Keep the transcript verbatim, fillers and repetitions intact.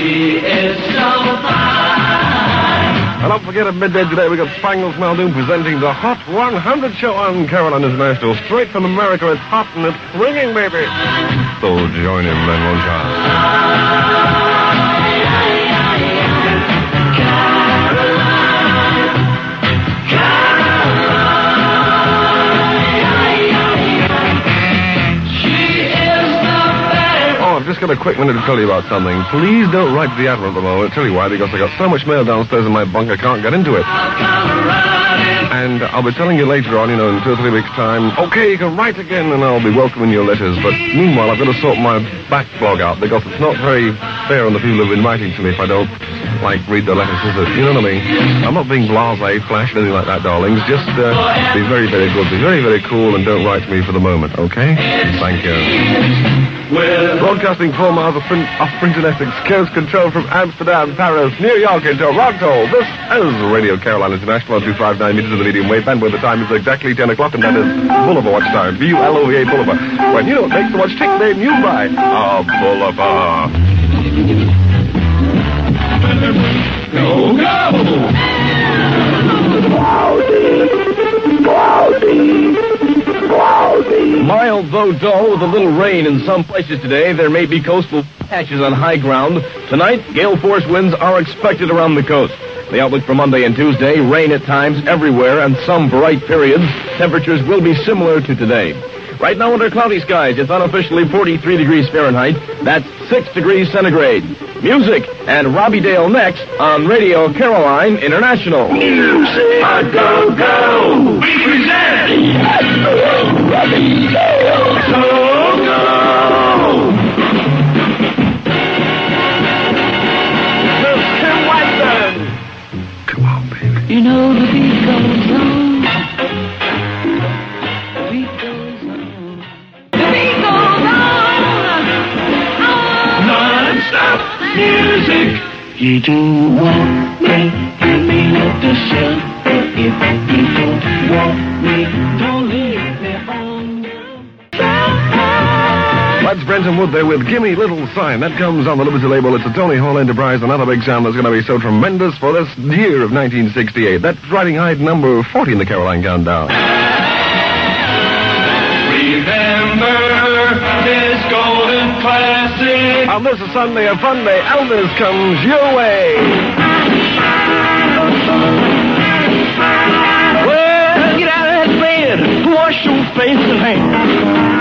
She is so fine. And don't forget at midday today we got Spangles Muldoon presenting the Hot one hundred show on Caroline International. Straight from America, it's hot and it's swinging, baby. So join him then, won't you? I've just got a quick minute to tell you about something. Please don't write to the Admiral at the moment. I'll tell you why, because I got so much mail downstairs in my bunk I can't get into it. And I'll be telling you later on, you know, in two or three weeks' time, okay, you can write again and I'll be welcoming your letters. But meanwhile, I've got to sort my backlog out because it's not very fair on the people who've been writing to me if I don't, like, read their letters, is it? You know what I mean? I'm not being blasé, flash, anything like that, darlings. Just uh, be very, very good. Be very, very cool and don't write to me for the moment, okay? Thank you. Broadcasting four miles of, print, of print in Essex, coast control from Amsterdam, Paris, New York, and Toronto. This is Radio Caroline International on two fifty-nine meters of the medium wave band, where the time is exactly ten o'clock, and that is Boulevard watch time. B U L O V A Boulevard. When you know it makes the watch tick, they new by a Boulevard. Go, go! Cloudy, cloudy, cloudy. Mild though dull with a little rain in some places today. There may be coastal patches on high ground. Tonight, gale force winds are expected around the coast. The outlook for Monday and Tuesday, rain at times everywhere and some bright periods. Temperatures will be similar to today. Right now under cloudy skies, it's unofficially forty-three degrees Fahrenheit. That's six degrees centigrade. Music and Robbie Dale next on Radio Caroline International. Music, a go go. We present Robbie Dale. Go go. Tim Watson. Come on, baby. You know the beat goes on. The beat goes on. The beat goes on. Non-stop music. You do want me, you mean it to say. If you don't want me, don't leave me on. That's Brenton Wood there with Gimme Little Sign. That comes on the Liberty label. It's a Tony Hall Enterprise, another big sound that's going to be so tremendous for this year of nineteen sixty-eight. That's Riding High number forty in the Caroline Countdown. Remember this golden classic. On this Sunday, a fun day, Elvis comes your way. Well, get out of that bed. Wash your face and hands.